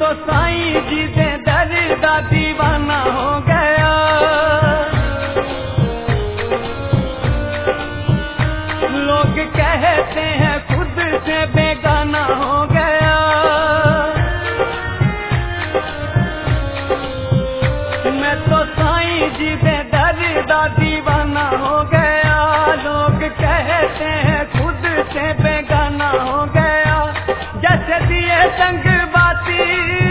तो साईं जी दे दर दा दीवाना हो गया। लोग कहते हैं खुद से बेगाना हो गया। मैं तो साईं जी दे दर दा दीवाना हो गया। लोग कहते हैं खुद से बेगाना हो गया। जैसे दिए संग बाती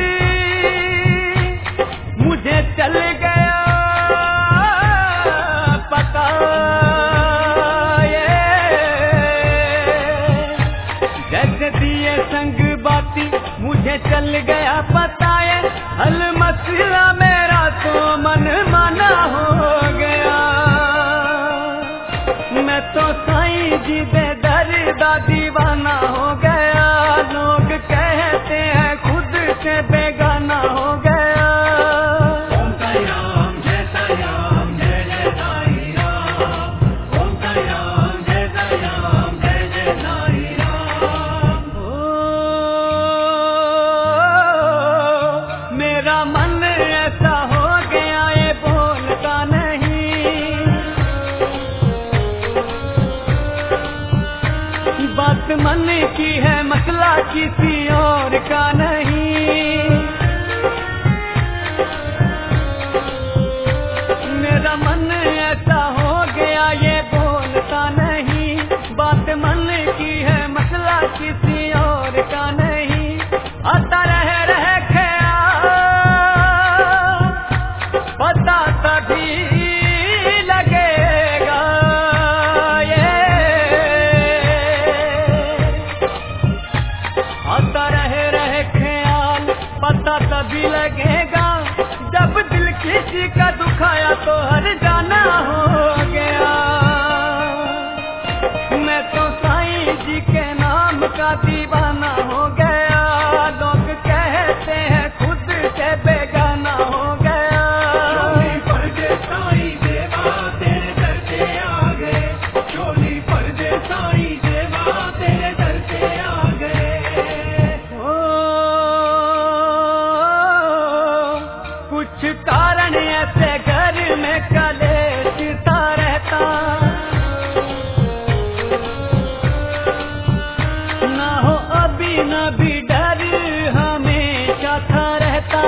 मुझे चल गया पता ये। जैसे दिए संग बाती मुझे चल गया पता ये। हल मसला मेरा तो मन माना हो गया। मैं तो साईं जी दे दर दा दीवाना हो गया। लोग कहते हैं खुद से बेगाना हो गया। ओम साई राम जय साई राम जय जय साई राम। ओम साई राम जय साई राम जय जय साई राम। मेरा मन ऐसा हो गया ये बोलता नहीं। बात मन की है मसला किसी और का नहीं। मेरा मन ऐसा हो गया ये बोलता नहीं। बात मन की है मसला किसी और का नहीं। आता रह ख्याल पता तभी लगेगा ये। आता रह ख्याल पता तभी लगेगा। जब दिल किसी का दुखाया तो हर जाना हो गया। मैं तो साईं जी के नाम का दीवाना हो गया। लोग कहते हैं खुद से बेगाना हो गया। चोली पर दे साईं देवा तेरे दर पे आ गए। चोली पर दे साईं देवा तेरे दर पे आ गए। ओ, कुछ कारण ऐसे घर में कलेशता रहता। ना हो अभी न भी डर हमेशा था रहता।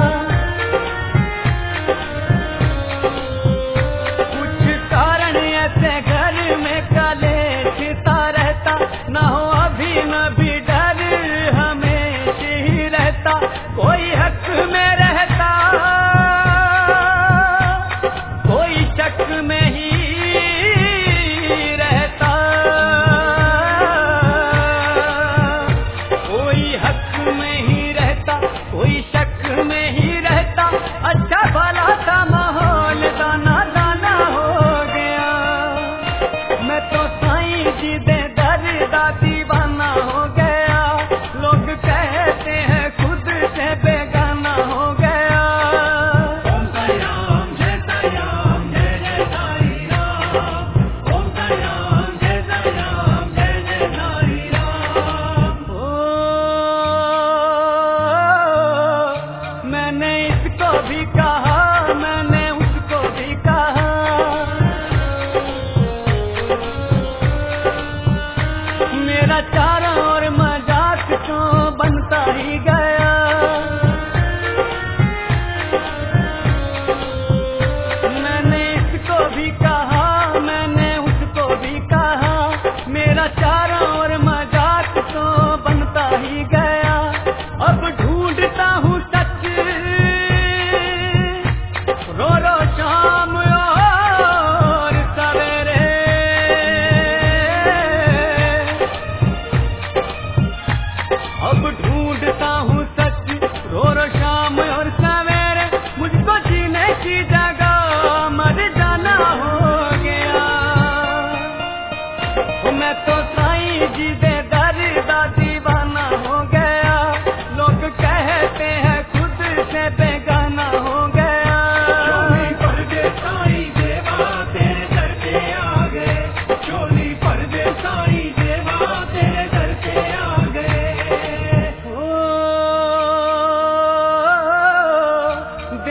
कुछ कारण ऐसे घर में कलेशता रहता। ना हो अभी न भी डर हमेशा ही रहता। कोई हक में रहता कोई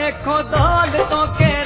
देखो दौलतों के